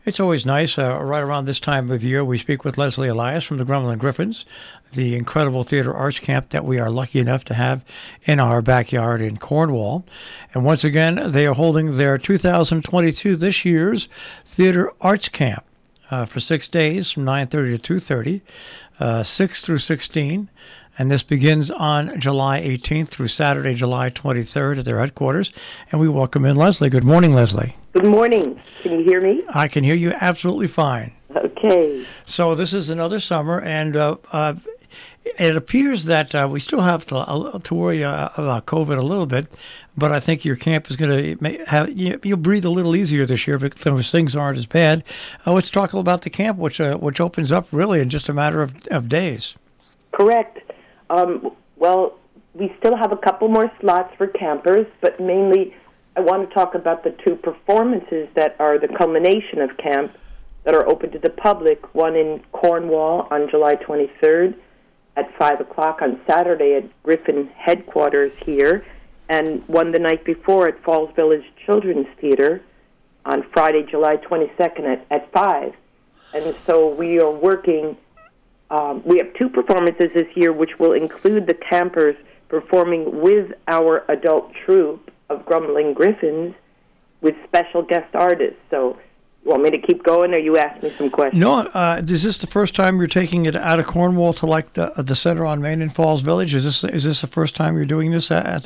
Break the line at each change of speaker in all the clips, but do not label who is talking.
It's always nice. Right around this time of year, we speak with Leslie Elias from the Grumblin' Griffins, the incredible theater arts camp that we are lucky enough to have in our backyard in Cornwall. And once again, they are holding their 2022, this year's theater arts camp for 6 days from 9:30 to 2:30, 6 through 16. And this begins on July 18th through Saturday, July 23rd at their headquarters. And we welcome in Leslie. Good morning, Leslie.
Good morning. Can you hear me?
I can hear you absolutely fine.
Okay.
So this is another summer, and it appears that we still have to worry about COVID a little bit, but I think your camp is going to have you'll breathe a little easier this year because things aren't as bad. Let's talk about the camp, which opens up really in just a matter of days.
Correct. Well, we still have a couple more slots for campers, but mainly I want to talk about the two performances that are the culmination of camp that are open to the public, one in Cornwall on July 23rd at 5 o'clock on Saturday at Griffin headquarters here, and one the night before at Falls Village Children's Theater on Friday, July 22nd at 5. And so we are working. We have two performances this year, which will include the campers performing with our adult troupe of Grumbling Griffins with special guest artists. So you want me to keep going, or you ask me some questions?
No, is this the first time you're taking it out of Cornwall to like the center on Main in Falls Village? Is this the first time you're doing this at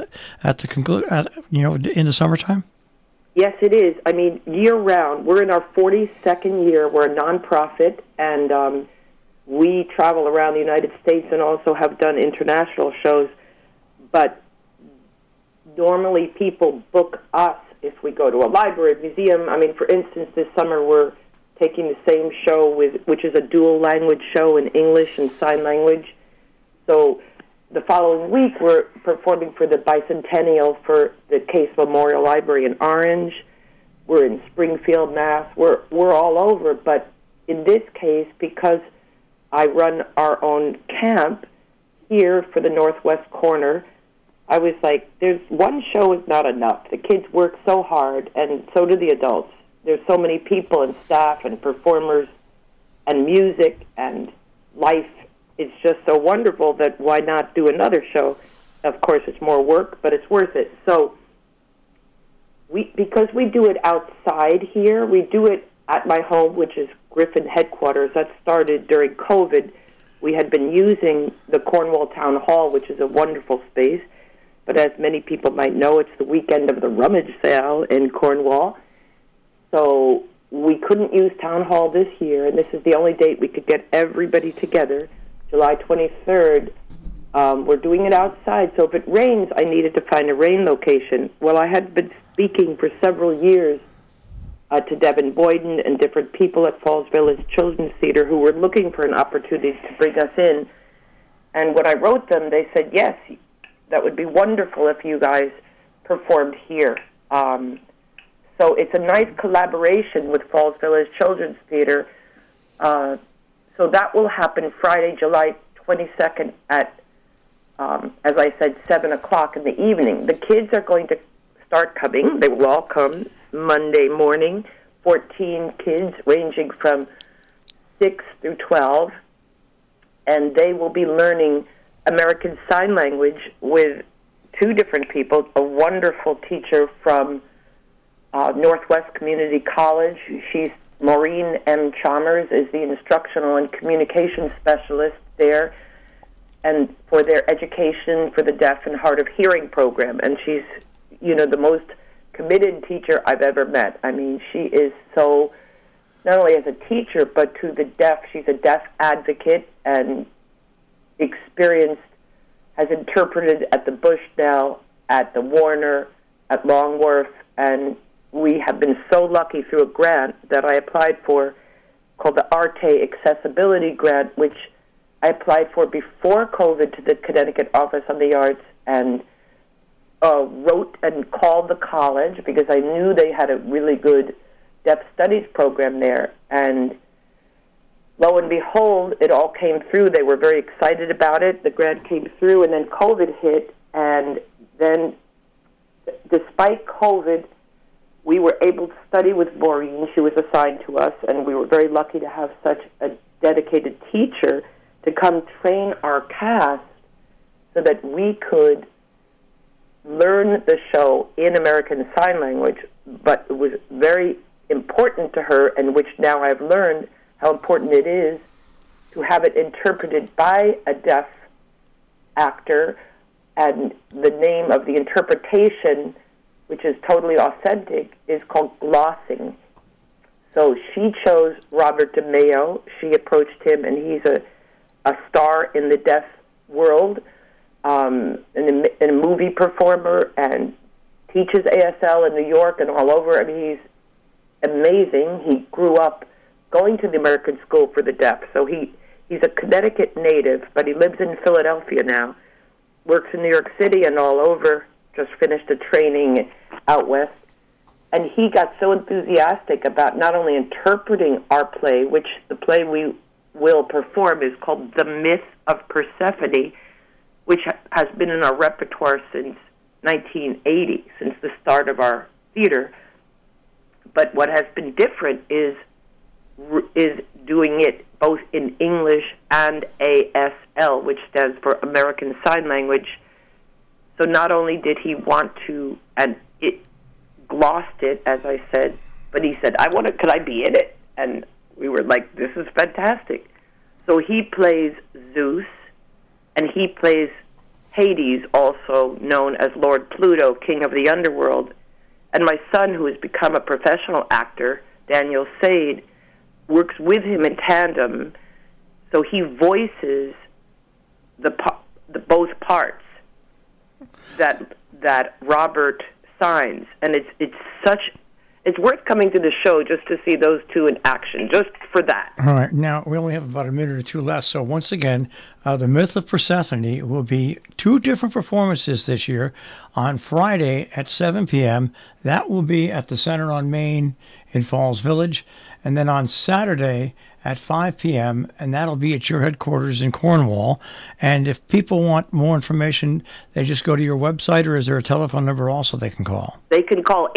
the in the summertime?
Yes, it is. I mean, year round. We're in our 42nd year. We're a nonprofit, and we travel around the United States and also have done international shows. But normally people book us if we go to a library, museum. I mean, for instance, this summer we're taking the same show, which is a dual language show in English and sign language. So the following week we're performing for the bicentennial for the Case Memorial Library in Orange. We're in Springfield, Mass. We're all over. But in this case, because I run our own camp here for the Northwest Corner, I was like, there's one show is not enough. The kids work so hard, and so do the adults. There's so many people and staff and performers and music and life. It's just so wonderful that why not do another show? Of course, it's more work, but it's worth it. So because we do it outside here, we do it at my home, which is Griffin headquarters. That started during COVID. We had been using the Cornwall Town Hall, which is a wonderful space. But as many people might know, it's the weekend of the rummage sale in Cornwall. So we couldn't use Town Hall this year, and this is the only date we could get everybody together, July 23rd. We're doing it outside, so if it rains, I needed to find a rain location. Well, I had been speaking for several years to Devin Boyden and different people at Falls Village Children's Theater who were looking for an opportunity to bring us in. And when I wrote them, they said, yes, that would be wonderful if you guys performed here. So it's a nice collaboration with Falls Village Children's Theater. So that will happen Friday, July 22nd at, as I said, 7 o'clock in the evening. The kids are going to start coming. They will all come Monday morning, 14 kids ranging from 6 through 12, and they will be learning American Sign Language with two different people, a wonderful teacher from Northwest Community College. She's Maureen M. Chalmers, is the instructional and communication specialist there, and for their education for the deaf and hard of hearing program. And she's, the most committed teacher I've ever met. I mean, she is so, not only as a teacher, but to the deaf, she's a deaf advocate and experienced, has interpreted at the Bushnell, at the Warner, at Longworth, and we have been so lucky through a grant that I applied for called the Arte Accessibility Grant, which I applied for before COVID to the Connecticut Office on the Arts, and wrote and called the college because I knew they had a really good deaf studies program there. And lo and behold, it all came through. They were very excited about it. The grant came through, and then COVID hit. And then, despite COVID, we were able to study with Maureen. She was assigned to us, and we were very lucky to have such a dedicated teacher to come train our cast so that we could learn the show in American Sign Language. But it was very important to her, and which now I've learned how important it is to have it interpreted by a deaf actor, and the name of the interpretation, which is totally authentic, is called glossing. So she chose Robert DeMeo. She approached him, and he's a star in the deaf world, and a movie performer, and teaches ASL in New York and all over. I mean, he's amazing. He grew up going to the American School for the Deaf, so he's a Connecticut native, but he lives in Philadelphia now, works in New York City and all over, just finished a training out west. And he got so enthusiastic about not only interpreting our play, which the play we will perform is called The Myth of Persephone, which has been in our repertoire since 1980, since the start of our theater. But what has been different is doing it both in English and ASL, which stands for American Sign Language. So not only did he want to, and it glossed it, as I said, but he said, could I be in it? And we were like, this is fantastic. So he plays Zeus, and he plays Hades, also known as Lord Pluto, king of the underworld. And my son, who has become a professional actor, Daniel Sade, works with him in tandem, so he voices the both parts that Robert signs, and it's worth coming to the show just to see those two in action, just for that.
All right, now we only have about a minute or two left, so once again, The Myth of Persephone will be 2 different performances this year. On Friday at 7 p.m., that will be at the Center on Main in Falls Village, and then on Saturday at 5 p.m., and that'll be at your headquarters in Cornwall. And if people want more information, they just go to your website, or is there a telephone number also they can call?
They can call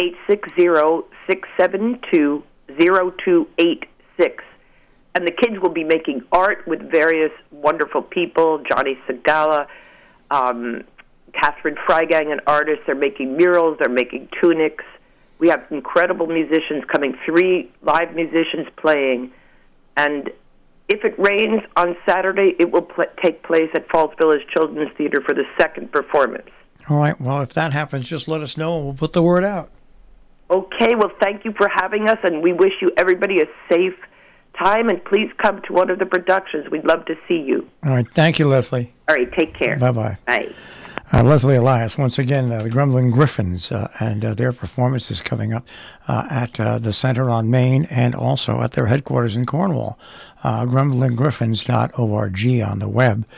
860-672-0286. And the kids will be making art with various wonderful people, Johnny Segala, Catherine Freigang, an artist. They're making murals, they're making tunics. We have incredible musicians coming, 3 live musicians playing. And if it rains on Saturday, it will take place at Falls Village Children's Theater for the 2nd performance.
All right. Well, if that happens, just let us know, and we'll put the word out.
Okay. Well, thank you for having us, and we wish you everybody a safe time, and please come to one of the productions. We'd love to see you.
All right. Thank you, Leslie.
All right. Take care.
Bye-bye.
Bye.
Leslie Elias, once again, the Gremlin Griffins, and their performance is coming up at the Center on Main and also at their headquarters in Cornwall, gremlingriffins.org on the web.